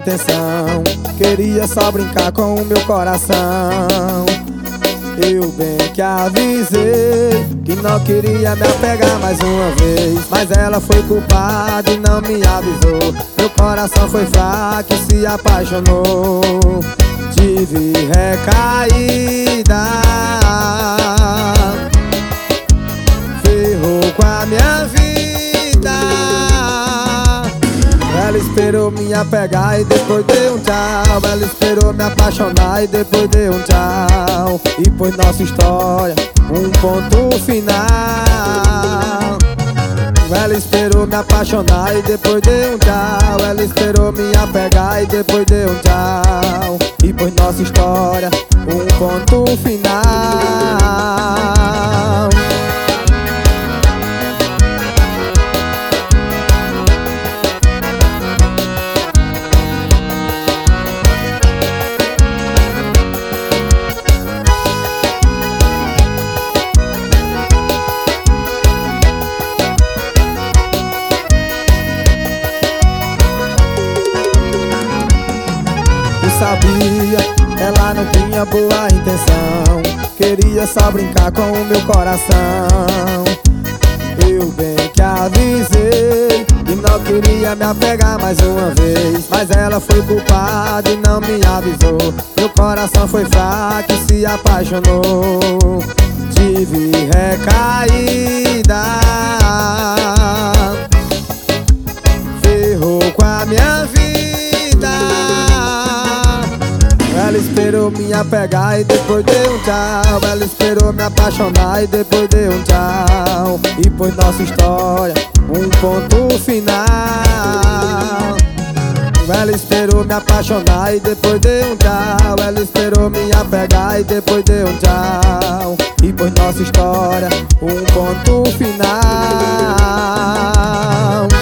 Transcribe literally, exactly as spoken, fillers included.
intenção, queria só brincar com o meu coração. Eu bem que avisei que não queria me apegar mais uma vez, mas ela foi culpada e não me avisou. Meu coração foi fraco e se apaixonou. Tive recaída, ferrou com a minha vida. Ela esperou me apegar e depois deu um tchau. Ela esperou me apaixonar e depois deu um tchau. E pôs nossa história um ponto final. Ela esperou me apaixonar e depois deu um tchau. Ela esperou me apegar e depois deu um tchau. E pôs nossa história um ponto final. Sabia, ela não tinha boa intenção, queria só brincar com o meu coração. Eu bem que avisei e não queria me apegar mais uma vez, mas ela foi culpada e não me avisou. Meu coração foi fraco e se apaixonou. Tive recaída, ferrou com a minha vida. Ela esperou me apegar e depois deu um tchau. Ela esperou me apaixonar e depois deu um tchau. E pôs nossa história um ponto final. Ela esperou me apaixonar e depois deu um tchau. Ela esperou me apegar e depois deu um tchau. E pôs nossa história um ponto final.